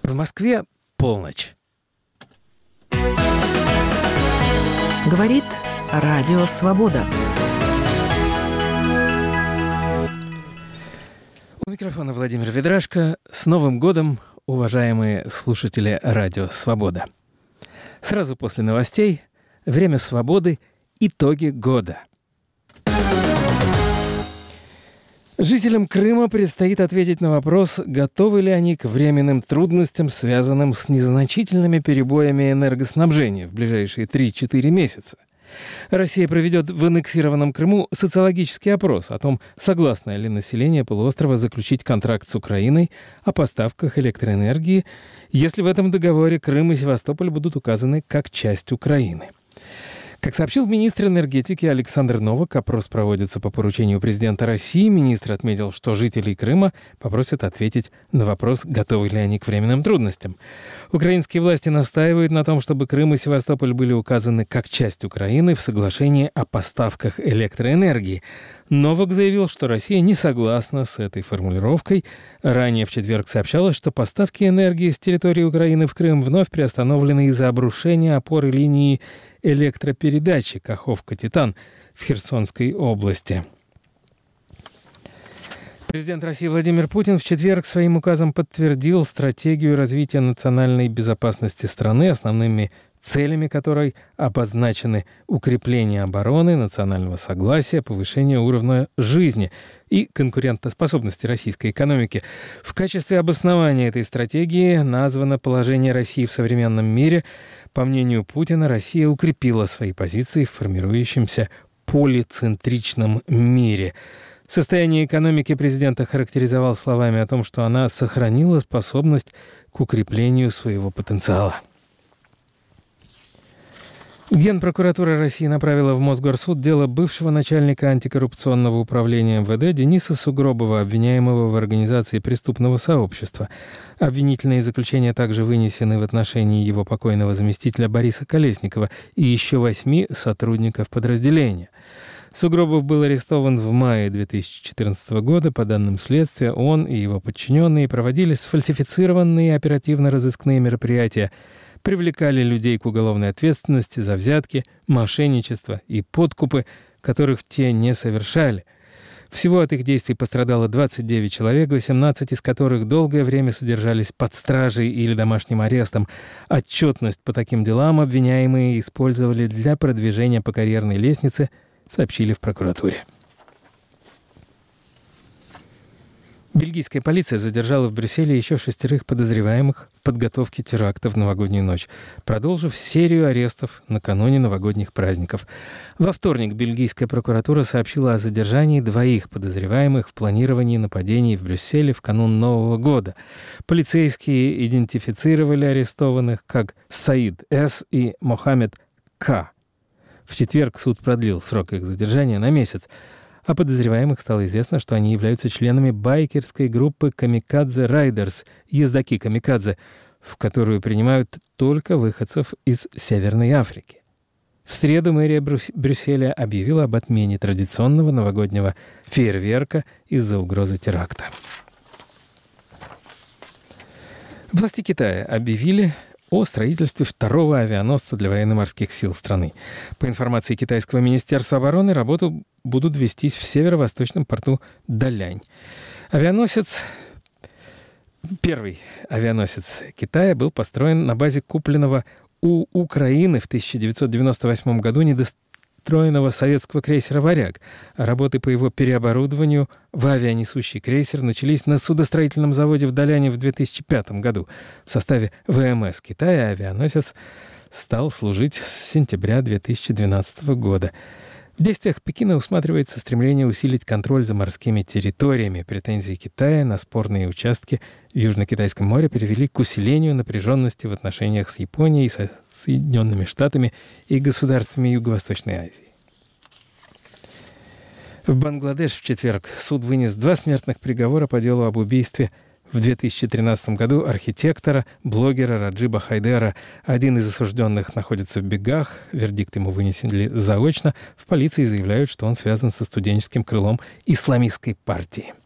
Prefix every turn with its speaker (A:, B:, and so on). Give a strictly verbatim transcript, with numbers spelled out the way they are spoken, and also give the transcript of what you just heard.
A: В Москве полночь.
B: Говорит Радио Свобода.
A: У микрофона Владимир Ведрашко. С Новым годом, уважаемые слушатели Радио Свобода. Сразу после новостей «Время свободы. Итоги года». Жителям Крыма предстоит ответить на вопрос, готовы ли они к временным трудностям, связанным с незначительными перебоями энергоснабжения в ближайшие три-четыре месяца. Россия проведет в аннексированном Крыму социологический опрос о том, согласно ли население полуострова заключить контракт с Украиной о поставках электроэнергии, если в этом договоре Крым и Севастополь будут указаны как часть Украины. Как сообщил министр энергетики Александр Новак, опрос проводится по поручению президента России. Министр отметил, что жителей Крыма попросят ответить на вопрос, готовы ли они к временным трудностям. Украинские власти настаивают на том, чтобы Крым и Севастополь были указаны как часть Украины в соглашении о поставках электроэнергии. Новак заявил, что Россия не согласна с этой формулировкой. Ранее в четверг сообщалось, что поставки энергии с территории Украины в Крым вновь приостановлены из-за обрушения опоры линии электропередачи Каховка-Титан в Херсонской области. Президент России Владимир Путин в четверг своим указом подтвердил стратегию развития национальной безопасности страны, основными целями которой обозначены укрепление обороны, национального согласия, повышение уровня жизни и конкурентоспособности российской экономики. В качестве обоснования этой стратегии названо положение России в современном мире. По мнению Путина, Россия укрепила свои позиции в формирующемся полицентричном мире. Состояние экономики президент охарактеризовал словами о том, что она сохранила способность к укреплению своего потенциала. Генпрокуратура России направила в Мосгорсуд дело бывшего начальника антикоррупционного управления эм вэ дэ Дениса Сугробова, обвиняемого в организации преступного сообщества. Обвинительные заключения также вынесены в отношении его покойного заместителя Бориса Колесникова и еще восьми сотрудников подразделения. Сугробов был арестован в мае две тысячи четырнадцатого года. По данным следствия, он и его подчиненные проводили сфальсифицированные оперативно-розыскные мероприятия, привлекали людей к уголовной ответственности за взятки, мошенничество и подкупы, которых те не совершали. Всего от их действий пострадало двадцать девять человек, восемнадцать из которых долгое время содержались под стражей или домашним арестом. Отчетность по таким делам обвиняемые использовали для продвижения по карьерной лестнице, сообщили в прокуратуре. Бельгийская полиция задержала в Брюсселе еще шестерых подозреваемых в подготовке теракта в новогоднюю ночь, продолжив серию арестов накануне новогодних праздников. Во вторник бельгийская прокуратура сообщила о задержании двоих подозреваемых в планировании нападений в Брюсселе в канун Нового года. Полицейские идентифицировали арестованных как Саид С. и Мохаммед К. В четверг суд продлил срок их задержания на месяц. О подозреваемых стало известно, что они являются членами байкерской группы «Камикадзе Райдерс» «Ездаки Камикадзе», в которую принимают только выходцев из Северной Африки. В среду мэрия Брюс- Брюсселя объявила об отмене традиционного новогоднего фейерверка из-за угрозы теракта. Власти Китая объявили о строительстве второго авианосца для военно-морских сил страны. По информации китайского министерства обороны, работу будут вестись в северо-восточном порту Далянь. Авианосец, первый авианосец Китая был построен на базе купленного у Украины в тысяча девятьсот девяносто восьмом году недостроенного советского крейсера «Варяг». Работы по его переоборудованию в авианесущий крейсер начались на судостроительном заводе в Даляне в две тысячи пятом году. В составе вэ эм эс Китая авианосец стал служить с сентября две тысячи двенадцатого года. В действиях Пекина усматривается стремление усилить контроль за морскими территориями. Претензии Китая на спорные участки в Южно-Китайском море привели к усилению напряженности в отношениях с Японией, со Соединенными Штатами и государствами Юго-Восточной Азии. В Бангладеш в четверг суд вынес два смертных приговора по делу об убийстве в две тысячи тринадцатом году архитектора, блогера Раджиба Хайдера. Один из осужденных находится в бегах. Вердикт ему вынесен заочно. В полиции заявляют, что он связан со студенческим крылом исламистской партии.